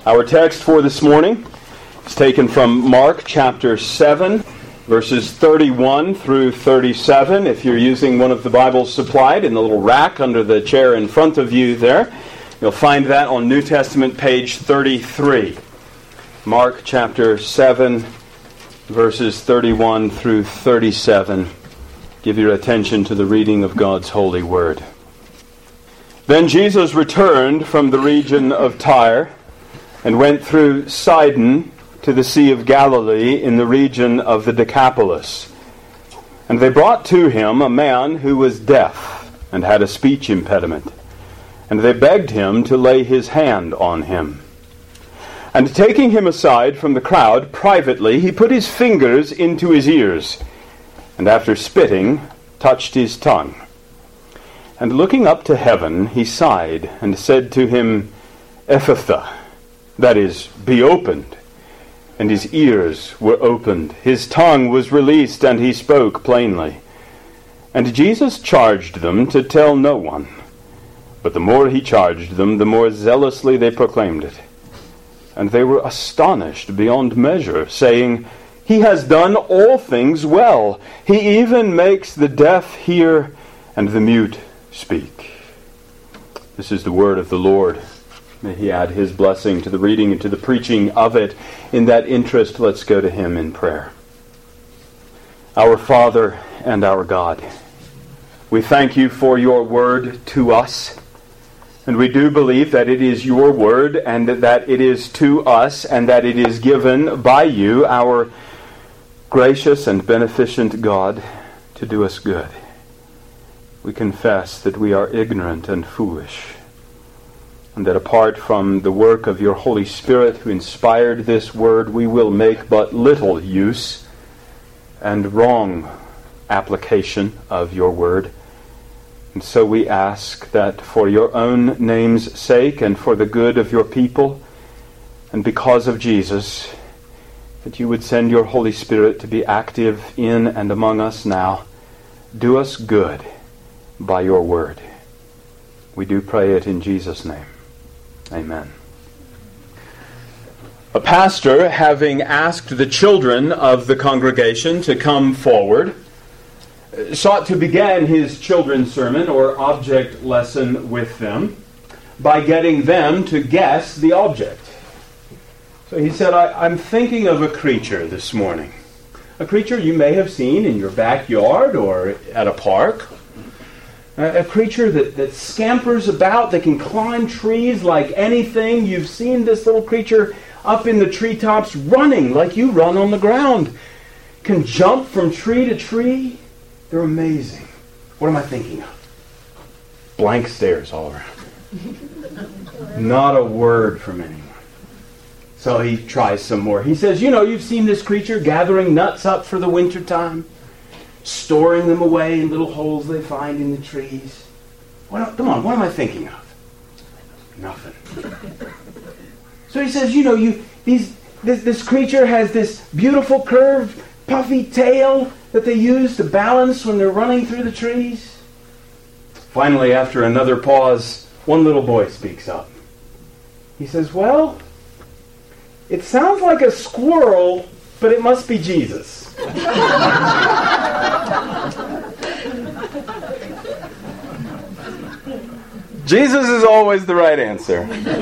Our text for this morning is taken from Mark chapter 7, verses 31 through 37. If you're using one of the Bibles supplied in the little rack under the chair in front of you there, you'll find that on New Testament page 33. Mark chapter 7, verses 31 through 37. Give your attention to the reading of God's holy word. Then Jesus returned from the region of Tyre and went through Sidon to the Sea of Galilee in the region of the Decapolis. And they brought to him a man who was deaf and had a speech impediment. And they begged him to lay his hand on him. And taking him aside from the crowd privately, he put his fingers into his ears, and after spitting, touched his tongue. And looking up to heaven, he sighed and said to him, Ephphatha, that is, be opened. And his ears were opened, his tongue was released, and he spoke plainly. And Jesus charged them to tell no one. But the more he charged them, the more zealously they proclaimed it. And they were astonished beyond measure, saying, He has done all things well. He even makes the deaf hear and the mute speak. This is the word of the Lord. May he add his blessing to the reading and to the preaching of it. In that interest, let's go to him in prayer. Our Father and our God, we thank you for your word to us. And we do believe that it is your word and that it is to us and that it is given by you, our gracious and beneficent God, to do us good. We confess that we are ignorant and foolish, and that apart from the work of your Holy Spirit who inspired this word, we will make but little use and wrong application of your word. And so we ask that for your own name's sake and for the good of your people, and because of Jesus, that you would send your Holy Spirit to be active in and among us now. Do us good by your word. We do pray it in Jesus' name. Amen. A pastor, having asked the children of the congregation to come forward, sought to begin his children's sermon or object lesson with them by getting them to guess the object. So he said, I'm thinking of a creature this morning. A creature you may have seen in your backyard or at a park. A creature that scampers about, that can climb trees like anything. You've seen this little creature up in the treetops running like you run on the ground. Can jump from tree to tree. They're amazing. What am I thinking of? Blank stares all around. Not a word from anyone. So he tries some more. He says, you've seen this creature gathering nuts up for the winter time, storing them away in little holes they find in the trees. Come on, what am I thinking of? Nothing. So he says, this creature has this beautiful curved, puffy tail that they use to balance when they're running through the trees. Finally, after another pause, one little boy speaks up. He says, well, it sounds like a squirrel, but it must be Jesus. Jesus is always the right answer.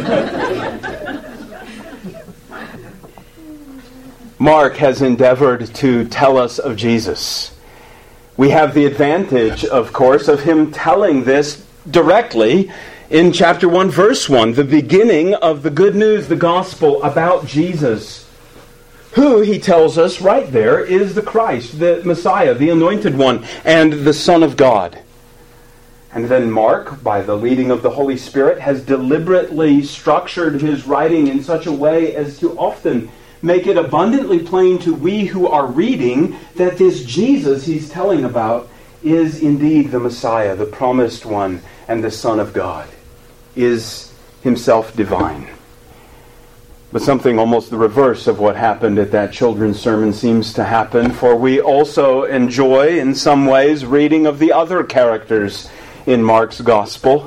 Mark has endeavored to tell us of Jesus. We have the advantage, of course, of him telling this directly in chapter 1, verse 1, the beginning of the good news, the gospel about Jesus, who, he tells us right there, is the Christ, the Messiah, the anointed one, and the Son of God. And then Mark, by the leading of the Holy Spirit, has deliberately structured his writing in such a way as to often make it abundantly plain to we who are reading that this Jesus he's telling about is indeed the Messiah, the promised one, and the Son of God, is himself divine. But something almost the reverse of what happened at that children's sermon seems to happen, for we also enjoy, in some ways, reading of the other characters in Mark's gospel,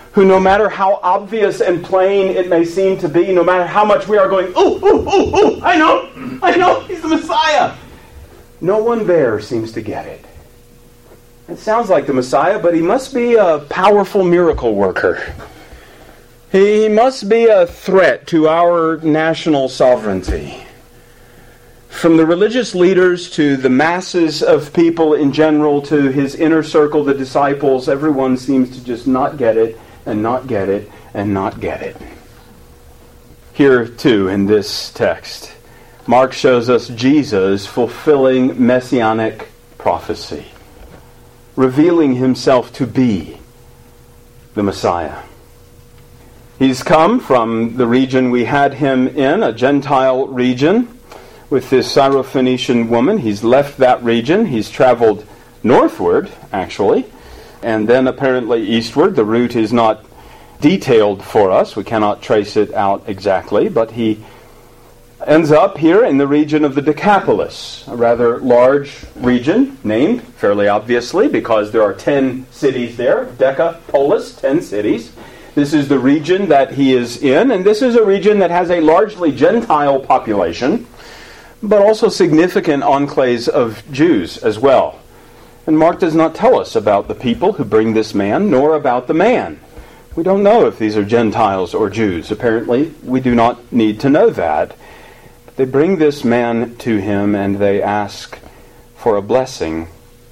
who, no matter how obvious and plain it may seem to be, no matter how much we are going, ooh, I know, he's the Messiah, no one there seems to get it. It sounds like the Messiah, but he must be a powerful miracle worker. He must be a threat to our national sovereignty. From the religious leaders to the masses of people in general, to his inner circle, the disciples, everyone seems to just not get it, and not get it, and not get it. Here, too, in this text, Mark shows us Jesus fulfilling messianic prophecy, revealing himself to be the Messiah. He's come from the region we had him in, a Gentile region, with this Syrophoenician woman. He's left that region. He's traveled northward, actually, and then apparently eastward. The route is not detailed for us. We cannot trace it out exactly, but he ends up here in the region of the Decapolis, a rather large region, named fairly obviously because there are 10 cities there. Decapolis, 10 cities. This is the region that he is in, and this is a region that has a largely Gentile population, but also significant enclaves of Jews as well. And Mark does not tell us about the people who bring this man, nor about the man. We don't know if these are Gentiles or Jews. Apparently, we do not need to know that. They bring this man to him and they ask for a blessing.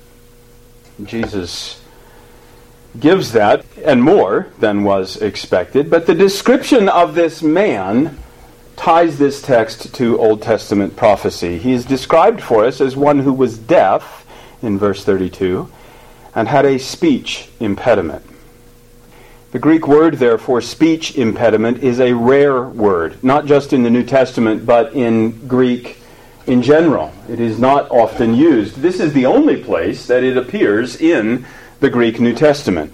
Jesus gives that and more than was expected, but the description of this man ties this text to Old Testament prophecy. He is described for us as one who was deaf, in verse 32, and had a speech impediment. The Greek word there for speech impediment is a rare word, not just in the New Testament, but in Greek in general. It is not often used. This is the only place that it appears in the Greek New Testament.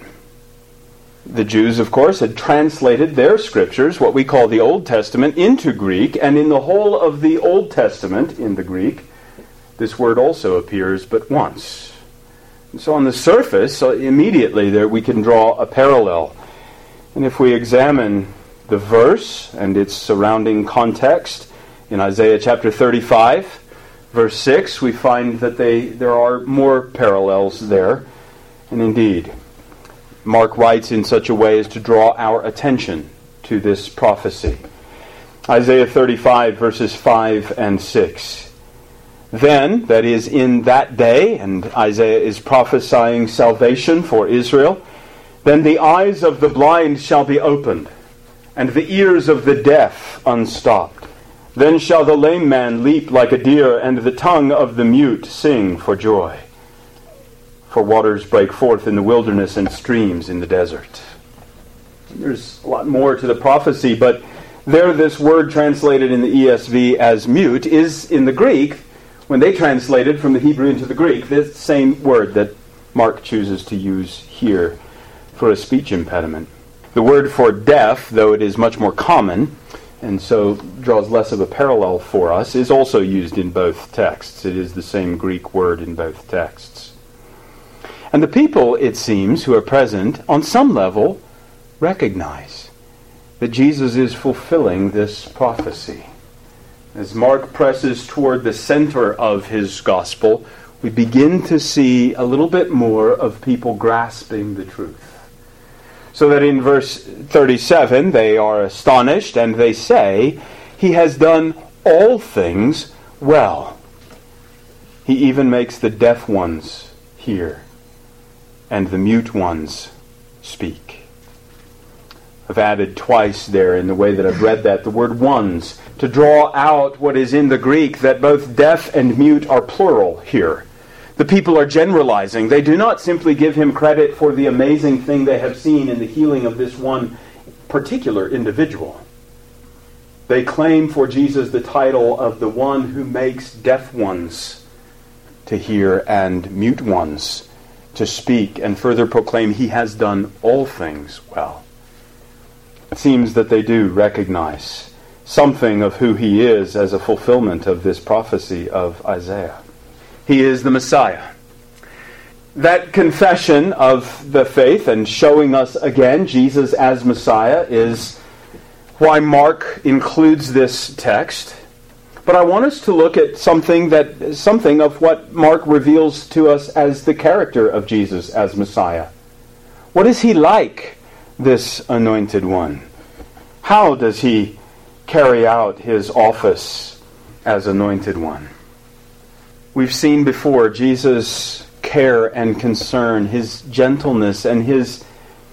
The Jews, of course, had translated their scriptures, what we call the Old Testament, into Greek, and in the whole of the Old Testament, in the Greek, this word also appears but once. And so on the surface, immediately there we can draw a parallel. And if we examine the verse and its surrounding context, in Isaiah chapter 35, verse 6, we find that there are more parallels there. And indeed, Mark writes in such a way as to draw our attention to this prophecy. Isaiah 35, verses 5 and 6. Then, that is, in that day, and Isaiah is prophesying salvation for Israel, then the eyes of the blind shall be opened, and the ears of the deaf unstopped. Then shall the lame man leap like a deer, and the tongue of the mute sing for joy. For waters break forth in the wilderness and streams in the desert. There's a lot more to the prophecy, but there this word translated in the ESV as mute is in the Greek, when they translated from the Hebrew into the Greek, this same word that Mark chooses to use here for a speech impediment. The word for deaf, though it is much more common, and so draws less of a parallel for us, is also used in both texts. It is the same Greek word in both texts. And the people, it seems, who are present, on some level, recognize that Jesus is fulfilling this prophecy. As Mark presses toward the center of his gospel, we begin to see a little bit more of people grasping the truth. So that in verse 37, they are astonished and they say, "He has done all things well. He even makes the deaf ones hear, and the mute ones speak." I've added twice there in the way that I've read that, the word ones, to draw out what is in the Greek, that both deaf and mute are plural here. The people are generalizing. They do not simply give him credit for the amazing thing they have seen in the healing of this one particular individual. They claim for Jesus the title of the one who makes deaf ones to hear and mute ones to speak, and further proclaim he has done all things well. It seems that they do recognize something of who he is as a fulfillment of this prophecy of Isaiah. He is the Messiah. That confession of the faith and showing us again Jesus as Messiah is why Mark includes this text. But I want us to look at something of what Mark reveals to us as the character of Jesus as Messiah. What is he like, this anointed one? How does he carry out his office as anointed one? We've seen before Jesus' care and concern, his gentleness, and his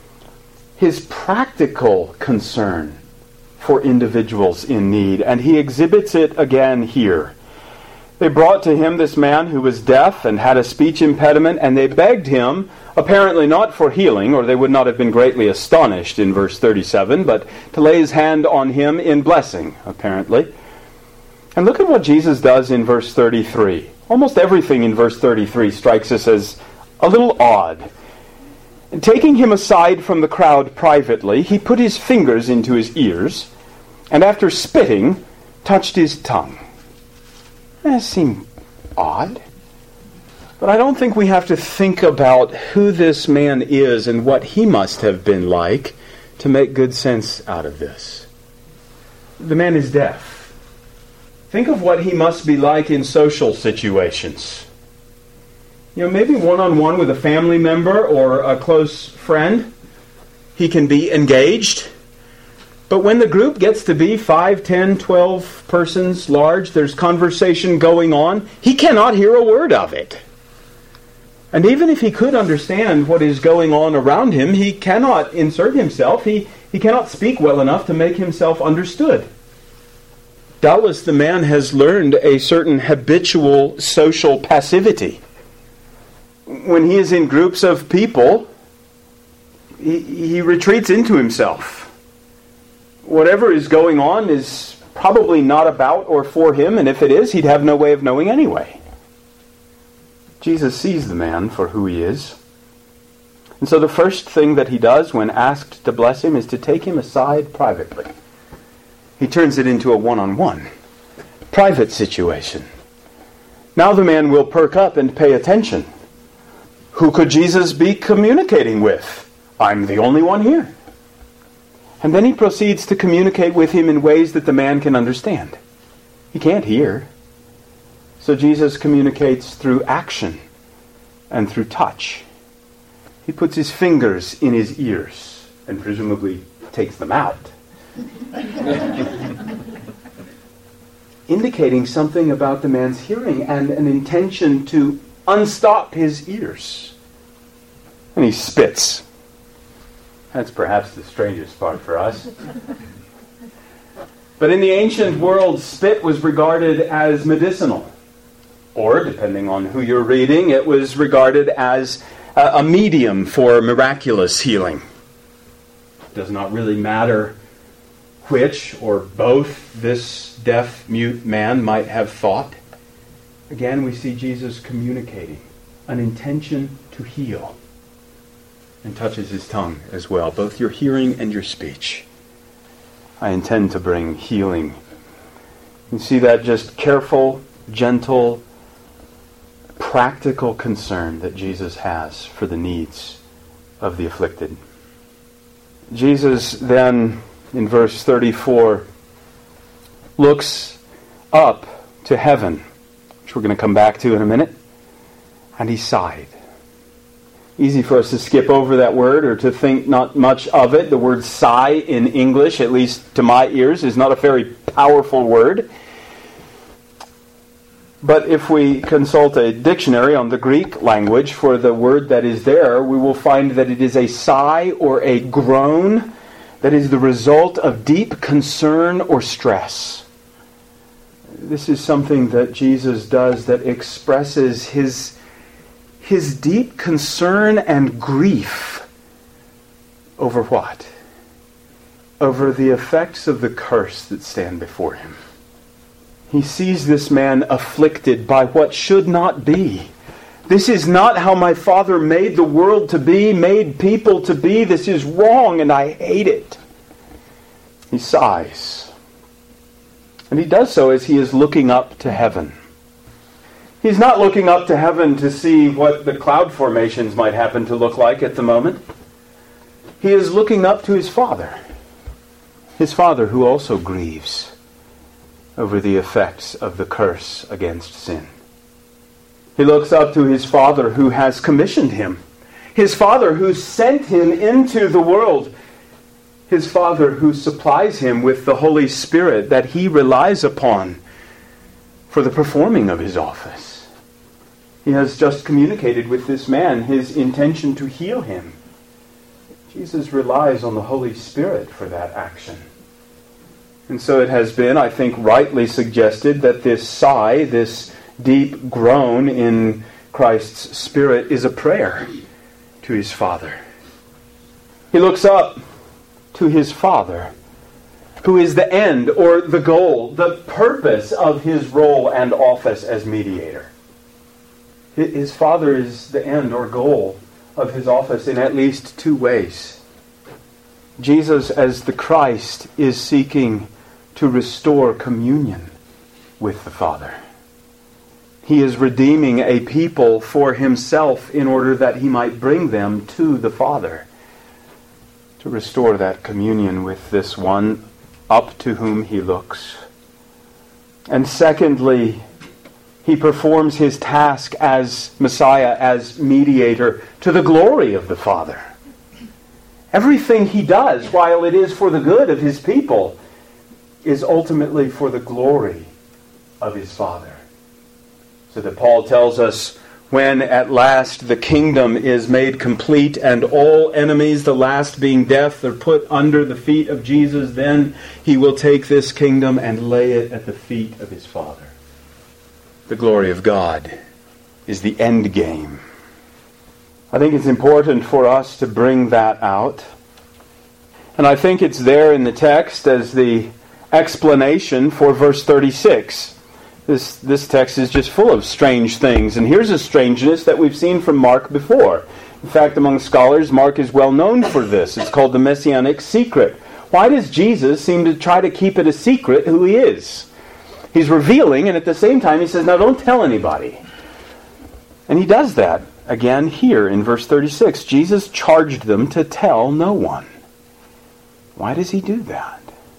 practical concern for individuals in need. And he exhibits it again here. They brought to him this man who was deaf and had a speech impediment, and they begged him, apparently not for healing, or they would not have been greatly astonished in verse 37, but to lay his hand on him in blessing, apparently. And look at what Jesus does in verse 33. Almost everything in verse 33 strikes us as a little odd. And taking him aside from the crowd privately, he put his fingers into his ears, and after spitting, touched his tongue. That seemed odd. But I don't think we have to think about who this man is and what he must have been like to make good sense out of this. The man is deaf. Think of what he must be like in social situations. Maybe one-on-one with a family member or a close friend, he can be engaged. But when the group gets to be 5, 10, 12 persons large, there's conversation going on, he cannot hear a word of it. And even if he could understand what is going on around him, he cannot insert himself. He cannot speak well enough to make himself understood. Doubtless the man has learned a certain habitual social passivity. When he is in groups of people, he retreats into himself. Whatever is going on is probably not about or for him, and if it is, he'd have no way of knowing anyway. Jesus sees the man for who he is. And so the first thing that he does when asked to bless him is to take him aside privately. He turns it into a one-on-one, private situation. Now the man will perk up and pay attention. Who could Jesus be communicating with? I'm the only one here. And then he proceeds to communicate with him in ways that the man can understand. He can't hear. So Jesus communicates through action and through touch. He puts his fingers in his ears and presumably takes them out. Indicating something about the man's hearing and an intention to unstop his ears. And he spits. That's perhaps the strangest part for us. But in the ancient world, spit was regarded as medicinal. Or, depending on who you're reading, it was regarded as a medium for miraculous healing. It does not really matter which or both this deaf, mute man might have thought. Again, we see Jesus communicating an intention to heal. And touches his tongue as well, both your hearing and your speech. I intend to bring healing. You see that just careful, gentle, practical concern that Jesus has for the needs of the afflicted. Jesus then, in verse 34, looks up to heaven, which we're going to come back to in a minute, and he sighed. Easy for us to skip over that word or to think not much of it. The word sigh in English, at least to my ears, is not a very powerful word. But if we consult a dictionary on the Greek language for the word that is there, we will find that it is a sigh or a groan that is the result of deep concern or stress. This is something that Jesus does that expresses his deep concern and grief over what? Over the effects of the curse that stand before him. He sees this man afflicted by what should not be. This is not how my Father made the world to be, made people to be. This is wrong and I hate it. He sighs. And he does so as he is looking up to heaven. He's not looking up to heaven to see what the cloud formations might happen to look like at the moment. He is looking up to his Father. His Father who also grieves over the effects of the curse against sin. He looks up to his Father who has commissioned him. His Father who sent him into the world. His Father who supplies him with the Holy Spirit that he relies upon for the performing of his office. He has just communicated with this man his intention to heal him. Jesus relies on the Holy Spirit for that action. And so it has been, I think, rightly suggested that this sigh, this deep groan in Christ's Spirit is a prayer to his Father. He looks up to his Father, who is the end or the goal, the purpose of his role and office as mediator. His Father is the end or goal of his office in at least two ways. Jesus, as the Christ, is seeking to restore communion with the Father. He is redeeming a people for himself in order that he might bring them to the Father, to restore that communion with this one up to whom he looks. And secondly, he performs his task as Messiah, as mediator, to the glory of the Father. Everything he does, while it is for the good of his people, is ultimately for the glory of his Father. So that Paul tells us, when at last the kingdom is made complete and all enemies, the last being death, are put under the feet of Jesus, then he will take this kingdom and lay it at the feet of his Father. The glory of God is the end game. I think it's important for us to bring that out. And I think it's there in the text as the explanation for verse 36. This text is just full of strange things. And here's a strangeness that we've seen from Mark before. In fact, among scholars, Mark is well known for this. It's called the Messianic secret. Why does Jesus seem to try to keep it a secret who he is? He's revealing, and at the same time he says, now don't tell anybody. And he does that again here in verse 36. Jesus charged them to tell no one. Why does he do that?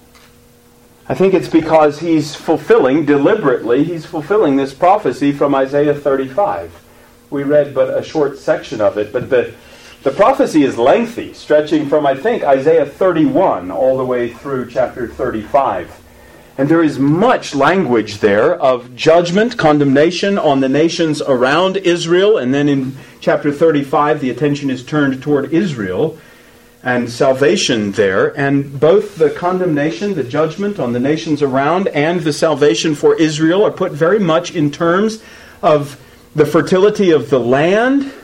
I think it's because he's fulfilling this prophecy from Isaiah 35. We read but a short section of it, but the prophecy is lengthy, stretching from, I think, Isaiah 31 all the way through chapter 35. And there is much language there of judgment, condemnation on the nations around Israel. And then in chapter 35, the attention is turned toward Israel and salvation there. And both the condemnation, the judgment on the nations around, and the salvation for Israel are put very much in terms of the fertility of the land.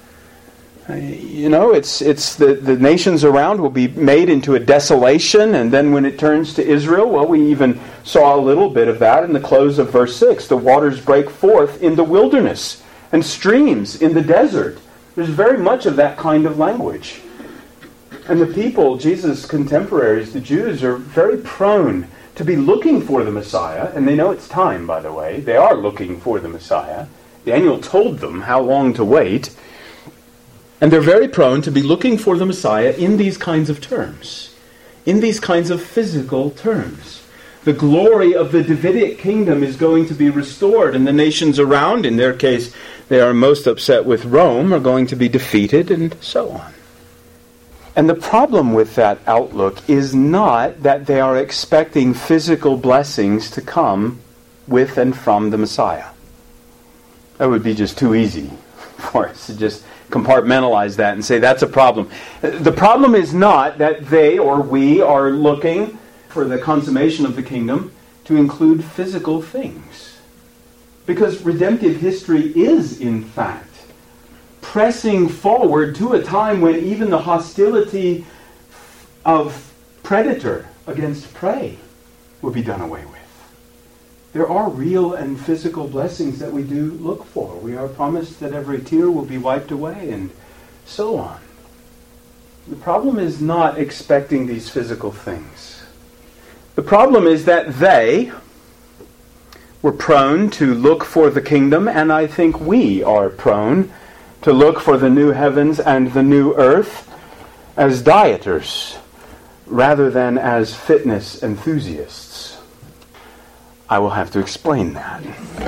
It's the nations around will be made into a desolation, and then when it turns to Israel, well, we even saw a little bit of that in the close of verse 6. The waters break forth in the wilderness, and streams in the desert. There's very much of that kind of language. And the people, Jesus' contemporaries, the Jews, are very prone to be looking for the Messiah, and they know it's time, by the way. They are looking for the Messiah. Daniel told them how long to wait. And they're very prone to be looking for the Messiah in these kinds of terms, in these kinds of physical terms. The glory of the Davidic kingdom is going to be restored, and the nations around, in their case, they are most upset with Rome, are going to be defeated, and so on. And the problem with that outlook is not that they are expecting physical blessings to come with and from the Messiah. That would be just too easy for us to just compartmentalize that and say that's a problem. The problem is not that they or we are looking for the consummation of the kingdom to include physical things. Because redemptive history is, in fact, pressing forward to a time when even the hostility of predator against prey will be done away with. There are real and physical blessings that we do look for. We are promised that every tear will be wiped away and so on. The problem is not expecting these physical things. The problem is that they We're prone to look for the kingdom, and I think we are prone to look for the new heavens and the new earth as dieters rather than as fitness enthusiasts. I will have to explain that.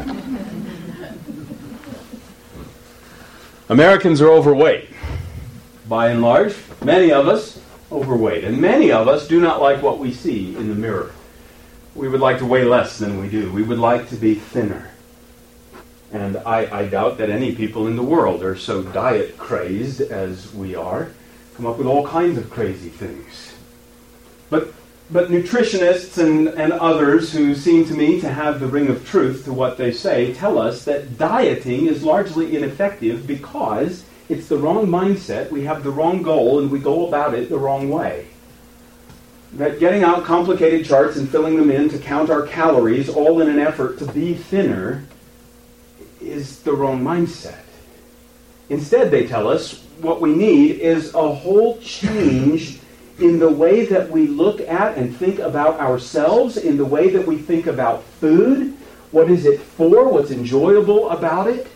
Americans are overweight. By and large, many of us overweight. And many of us do not like what we see in the mirror. We would like to weigh less than we do. We would like to be thinner. And I doubt that any people in the world are so diet crazed as we are. Come up with all kinds of crazy things. But nutritionists and others who seem to me to have the ring of truth to what they say tell us that dieting is largely ineffective because it's the wrong mindset, we have the wrong goal, and we go about it the wrong way. That getting out complicated charts and filling them in to count our calories, all in an effort to be thinner, is the wrong mindset. Instead, they tell us, what we need is a whole change in the way that we look at and think about ourselves, in the way that we think about food. What is it for? What's enjoyable about it?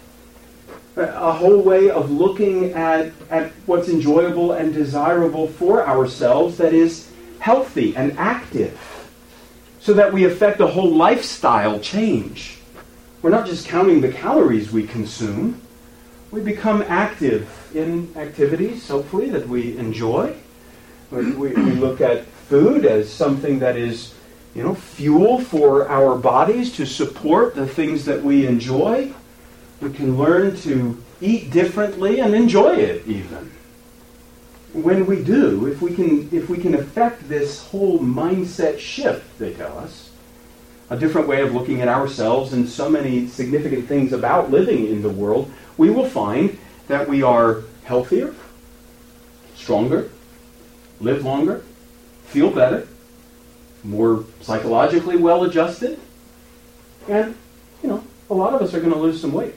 A whole way of looking at what's enjoyable and desirable for ourselves that is healthy and active, so that we affect a whole lifestyle change. We're not just counting the calories we consume. We become active in activities, hopefully, that we enjoy. We look at food as something that is, fuel for our bodies to support the things that we enjoy. We can learn to eat differently and enjoy it even. When we do, if we can affect this whole mindset shift, they tell us, a different way of looking at ourselves and so many significant things about living in the world, we will find that we are healthier, stronger, live longer, feel better, more psychologically well-adjusted, and, a lot of us are going to lose some weight.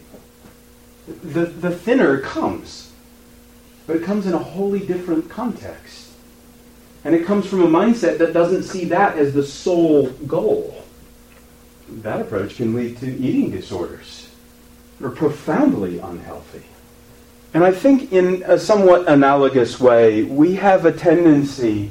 The thinner comes, but it comes in a wholly different context. And it comes from a mindset that doesn't see that as the sole goal. That approach can lead to eating disorders that are profoundly unhealthy. And I think in a somewhat analogous way, we have a tendency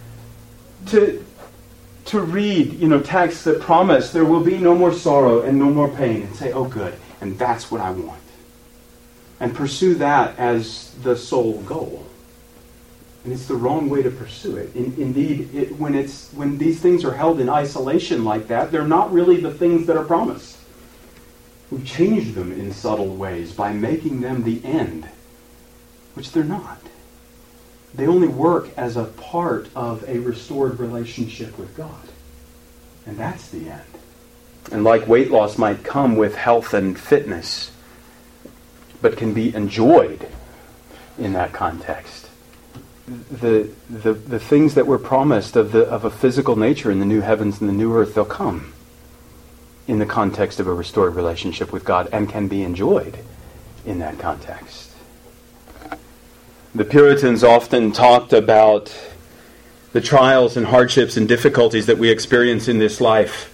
to read, texts that promise there will be no more sorrow and no more pain, and say, oh good, and that's what I want. And pursue that as the sole goal. And it's the wrong way to pursue it. Indeed, when these things are held in isolation like that, they're not really the things that are promised. We've changed them in subtle ways by making them the end, which they're not. They only work as a part of a restored relationship with God. And that's the end. And like weight loss might come with health and fitness, but can be enjoyed in that context. The things that were promised of a physical nature in the new heavens and the new earth, they'll come in the context of a restored relationship with God and can be enjoyed in that context. The Puritans often talked about the trials and hardships and difficulties that we experience in this life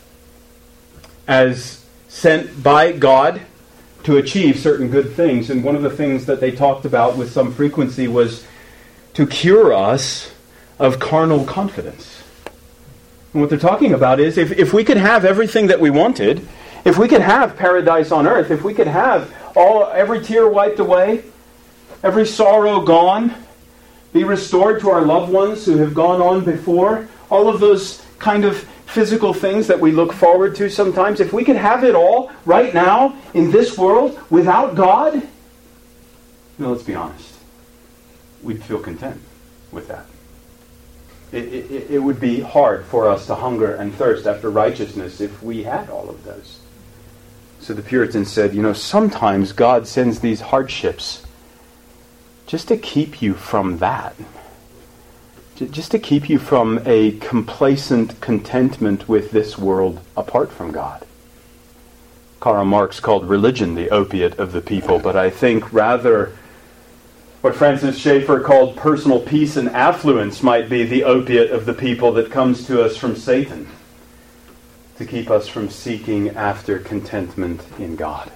as sent by God to achieve certain good things. And one of the things that they talked about with some frequency was to cure us of carnal confidence. And what they're talking about is if we could have everything that we wanted, if we could have paradise on earth, if we could have every tear wiped away, every sorrow gone, be restored to our loved ones who have gone on before, all of those kind of physical things that we look forward to sometimes, if we could have it all right now in this world without God, let's be honest, we'd feel content with that. It would be hard for us to hunger and thirst after righteousness if we had all of those. So the Puritans said, sometimes God sends these hardships just to keep you from that. Just to keep you from a complacent contentment with this world apart from God. Karl Marx called religion the opiate of the people, but I think rather what Francis Schaeffer called personal peace and affluence might be the opiate of the people that comes to us from Satan. to keep us from seeking after contentment in God.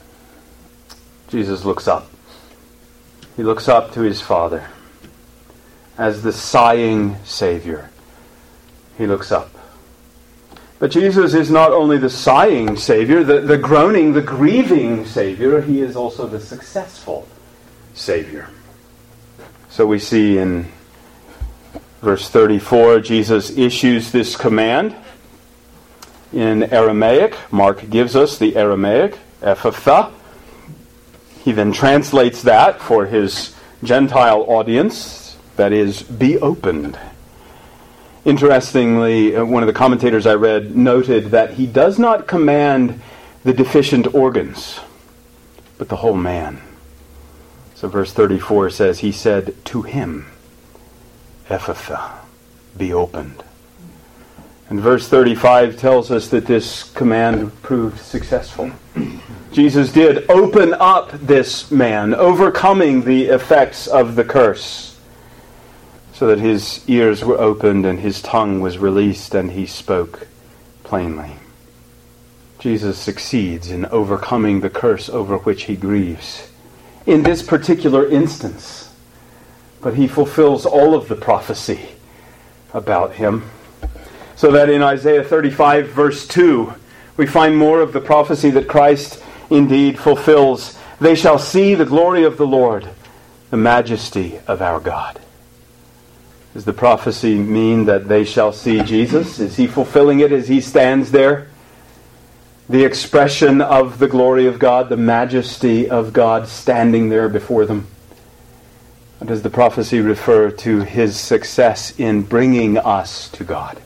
Jesus looks up. He looks up to his Father. As the sighing Savior, he looks up. But Jesus is not only the sighing Savior, the groaning, the grieving Savior, he is also the successful Savior. So we see in verse 34, Jesus issues this command in Aramaic. Mark gives us the Aramaic, Ephphatha. He then translates that for his Gentile audience, that is, be opened. Interestingly, one of the commentators I read noted that he does not command the deficient organs, but the whole man. So verse 34 says, he said to him, Ephphatha, be opened. And verse 35 tells us that this command proved successful. Jesus did open up this man, overcoming the effects of the curse, so that his ears were opened and his tongue was released and he spoke plainly. Jesus succeeds in overcoming the curse over which he grieves in this particular instance, but he fulfills all of the prophecy about him, so that in Isaiah 35 verse 2 we find more of the prophecy that Christ indeed fulfills. They shall see the glory of the Lord, the majesty of our God. Does the prophecy mean that they shall see Jesus? Is he fulfilling it as he stands there? The expression of the glory of God, the majesty of God standing there before them? Or does the prophecy refer to his success in bringing us to God?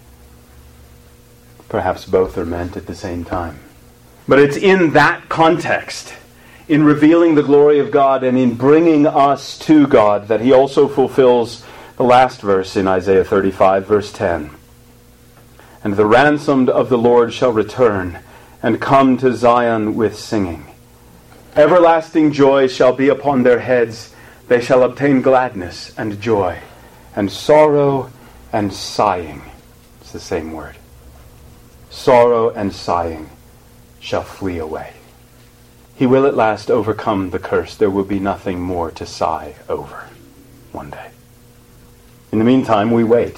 Perhaps both are meant at the same time. But it's in that context, in revealing the glory of God and in bringing us to God, that he also fulfills the last verse in Isaiah 35, verse 10. And the ransomed of the Lord shall return and come to Zion with singing. Everlasting joy shall be upon their heads. They shall obtain gladness and joy, and sorrow and sighing. It's the same word. Sorrow and sighing shall flee away. He will at last overcome the curse. There will be nothing more to sigh over one day. In the meantime, we wait.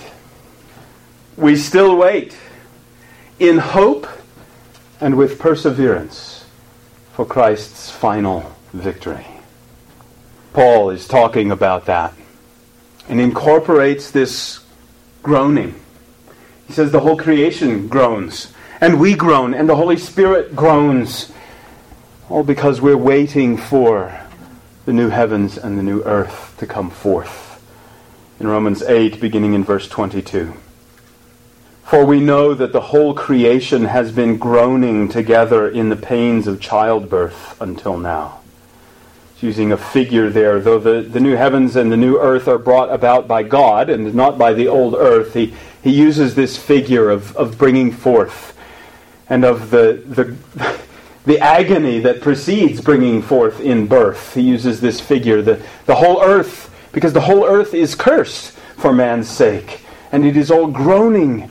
We still wait in hope and with perseverance for Christ's final victory. Paul is talking about that and incorporates this groaning. He says the whole creation groans, and we groan, and the Holy Spirit groans, all because we're waiting for the new heavens and the new earth to come forth. In Romans 8, beginning in verse 22. For we know that the whole creation has been groaning together in the pains of childbirth until now. He's using a figure there. Though the new heavens and the new earth are brought about by God and not by the old earth, he uses this figure of bringing forth and of the agony that precedes bringing forth in birth. He uses this figure, the whole earth, because the whole earth is cursed for man's sake, and it is all groaning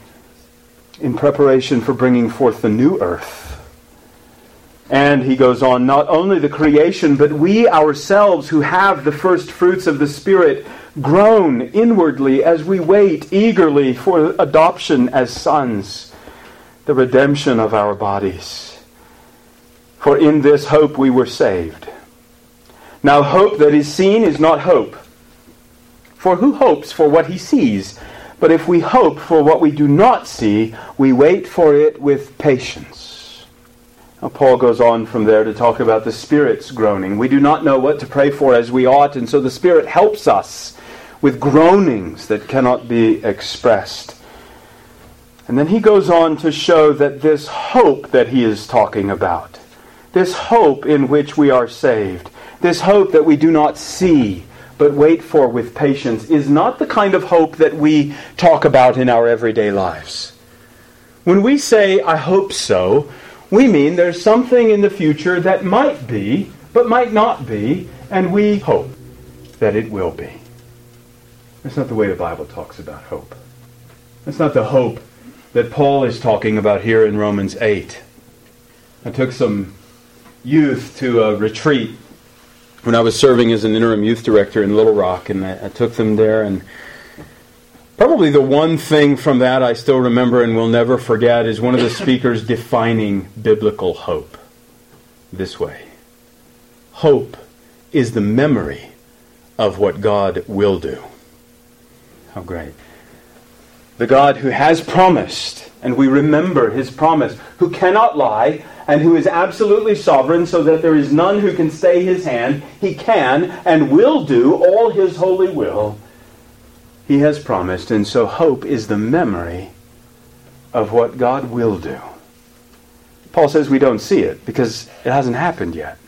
in preparation for bringing forth the new earth. And he goes on, not only the creation, but we ourselves who have the first fruits of the Spirit groan inwardly as we wait eagerly for adoption as sons, the redemption of our bodies. For in this hope we were saved. Now hope that is seen is not hope. For who hopes for what he sees? But if we hope for what we do not see, we wait for it with patience. Now Paul goes on from there to talk about the Spirit's groaning. We do not know what to pray for as we ought, and so the Spirit helps us with groanings that cannot be expressed. And then he goes on to show that this hope that he is talking about, this hope in which we are saved, this hope that we do not see but wait for with patience, is not the kind of hope that we talk about in our everyday lives. When we say, I hope so, we mean there's something in the future that might be, but might not be, and we hope that it will be. That's not the way the Bible talks about hope. That's not the hope that Paul is talking about here in Romans 8. I took some youth to a retreat when I was serving as an interim youth director in Little Rock, and I took them there, and probably the one thing from that I still remember and will never forget is one of the speakers defining biblical hope this way. Hope is the memory of what God will do. How great. The God who has promised, and we remember His promise, who cannot lie, and who is absolutely sovereign so that there is none who can stay His hand. He can and will do all His holy will. He has promised, and so hope is the memory of what God will do. Paul says we don't see it because it hasn't happened yet.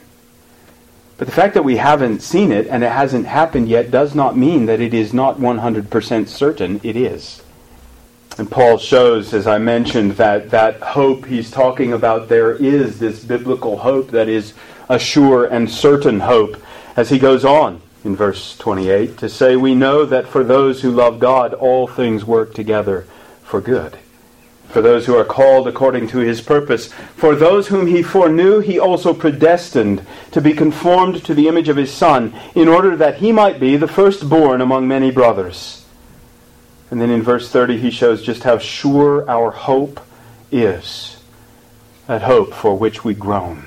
But the fact that we haven't seen it and it hasn't happened yet does not mean that it is not 100% certain it is. And Paul shows, as I mentioned, that hope he's talking about there is this biblical hope that is a sure and certain hope, as he goes on in verse 28 to say, we know that for those who love God, all things work together for good. For those who are called according to His purpose. For those whom He foreknew, He also predestined to be conformed to the image of His Son, in order that He might be the firstborn among many brothers. And then in verse 30 he shows just how sure our hope is. That hope for which we groan.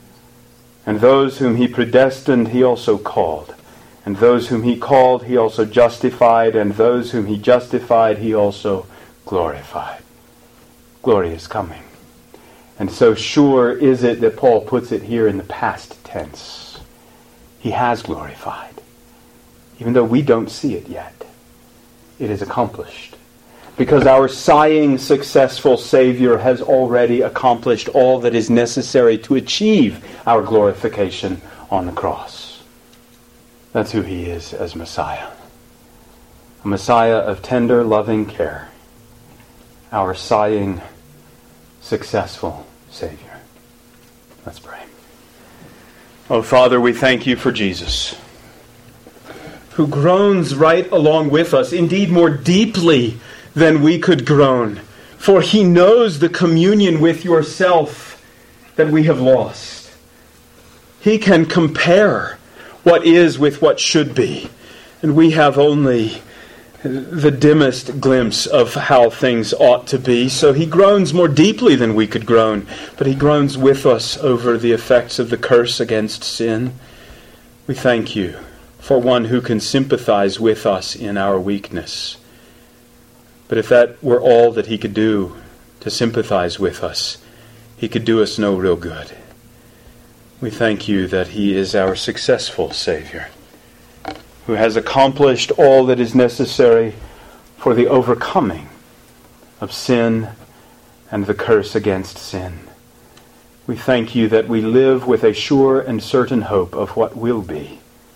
And those whom He predestined, He also called. And those whom He called, He also justified. And those whom He justified, He also glorified. Glory is coming. And so sure is it that Paul puts it here in the past tense. He has glorified. Even though we don't see it yet. It is accomplished. Because our sighing, successful Savior has already accomplished all that is necessary to achieve our glorification on the cross. That's who He is as Messiah. A Messiah of tender, loving care. Our sighing, successful Savior. Let's pray. Oh, Father, we thank You for Jesus, who groans right along with us, indeed more deeply than we could groan. For He knows the communion with Yourself that we have lost. He can compare what is with what should be. And we have only the dimmest glimpse of how things ought to be. So He groans more deeply than we could groan. But He groans with us over the effects of the curse against sin. We thank You for one who can sympathize with us in our weakness. But if that were all that He could do to sympathize with us, He could do us no real good. We thank You that He is our successful Savior, who has accomplished all that is necessary for the overcoming of sin and the curse against sin. We thank You that we live with a sure and certain hope of what will be.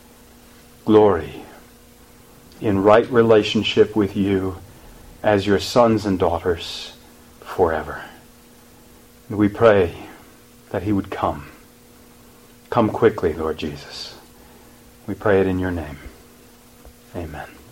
Glory in right relationship with You as Your sons and daughters forever. And we pray that He would come. Come quickly, Lord Jesus. We pray it in Your name. Amen.